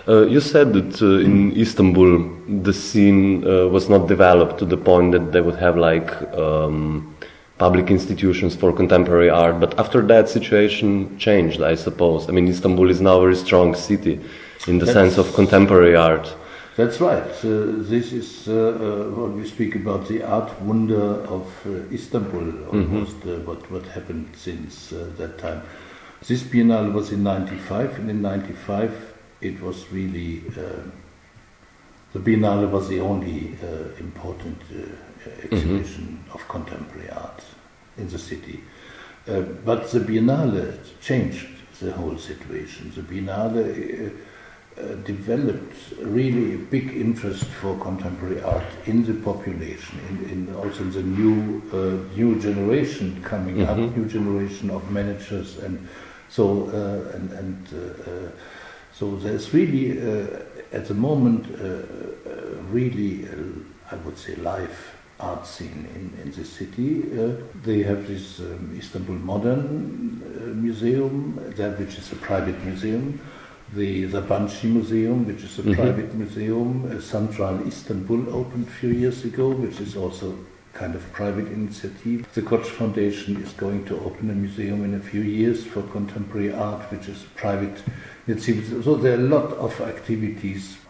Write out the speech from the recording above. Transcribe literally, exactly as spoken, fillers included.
Uh, you said that uh, in Istanbul the scene uh, was not developed to the point that they would have like um, public institutions for contemporary art, but after that situation changed, I suppose. I mean, Istanbul is now a very strong city in the That's, sense of contemporary art. That's right. Uh, this is uh, uh, what we speak about, the art wonder of uh, Istanbul, almost mm-hmm. uh, what, what happened since uh, that time. This Biennale was in ninety-five, and in ninety-five it was really, uh, the Biennale was the only uh, important uh, exhibition mm-hmm. of contemporary art in the city. Uh, but the Biennale changed the whole situation. The Biennale uh, uh, developed really a big interest for contemporary art in the population, in, in also the new uh, new generation coming mm-hmm. up, new generation of managers, and so uh, and, and uh, uh, so there's really uh, at the moment uh, uh, really uh, I would say live art scene in, in the city. Uh, they have this um, Istanbul Modern uh, Museum, that which is a private museum, the Zabanci Museum, which is a mm-hmm. private museum, uh, Central Istanbul opened a few years ago, which is also kind of private initiative. The Koç Foundation is going to open a museum in a few years for contemporary art, which is private initiative. So there are a lot of activities